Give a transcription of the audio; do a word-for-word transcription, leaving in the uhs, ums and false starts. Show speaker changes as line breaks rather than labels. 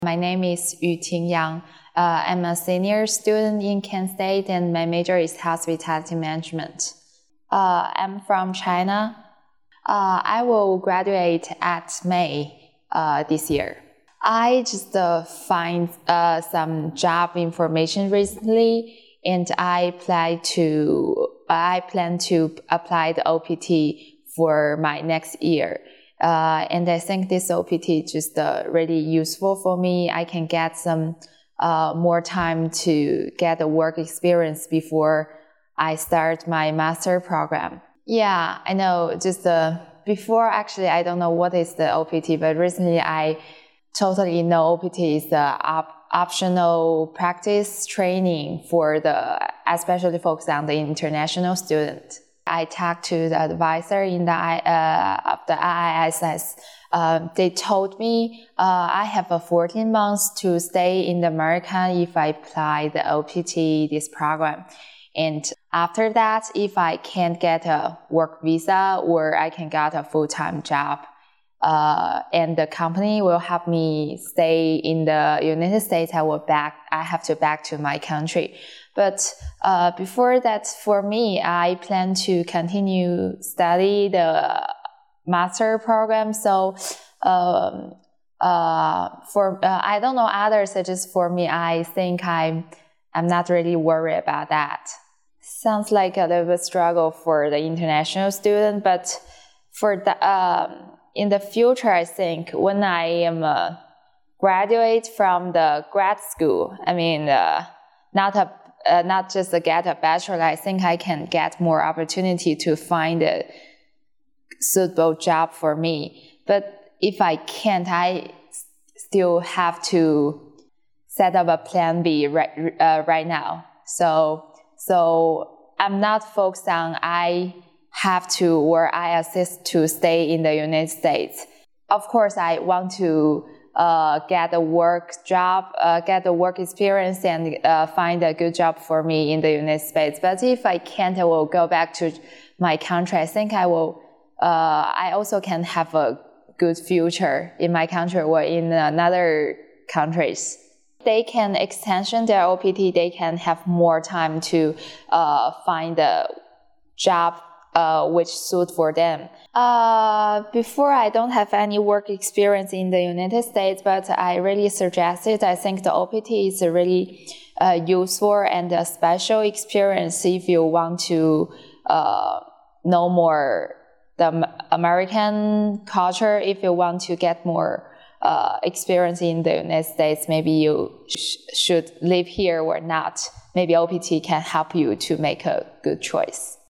My name is Yuting Yang. Uh, I'm a senior student in Kent State and my major is hospitality management. Uh, I'm from China. Uh, I will graduate at May uh, this year. I just uh, find uh, some job information recently, and I plan to I plan to apply the O P T for my next year. Uh, and I think this O P T is just uh, really useful for me. I can get some uh, more time to get a work experience before I start my master program. Yeah, I know. Just uh, before, actually, I don't know what is the O P T, but recently I totally know O P T is the op- optional practice training for the, especially focused on the international student. I talked to the advisor in the uh, of the I I S S. Uh, they told me uh, I have a fourteen months to stay in America if I apply the O P T, this program. And after that, if I can't get a work visa or I can get a full-time job, uh, and the company will help me stay in the United States, I will back. I have to back to my country. But uh, before that, for me, I plan to continue study the master program. So um, uh, for uh, I don't know others, just for me, I think I'm I'm not really worried about that. Sounds like a little bit struggle for the international student, but for the um, in the future, I think when I am a graduate from the grad school, I mean, uh, not a Uh, not just to get a bachelor, I think I can get more opportunity to find a suitable job for me. But if I can't, I still have to set up a plan B right, uh, right now. So, so I'm not focused on I have to or I assist to stay in the United States. Of course, I want to Uh, get a work job, uh, get a work experience and uh, find a good job for me in the United States. But if I can't, I will go back to my country. I think I will, uh, I also can have a good future in my country or in another countries. They can extension their O P T, they can have more time to uh, find a job Uh, which suit for them. Uh, before, I don't have any work experience in the United States, but I really suggest it. I think the O P T is a really uh, useful and a special experience if you want to uh, know more the American culture. If you want to get more uh, experience in the United States, maybe you sh- should live here or not. Maybe O P T can help you to make a good choice.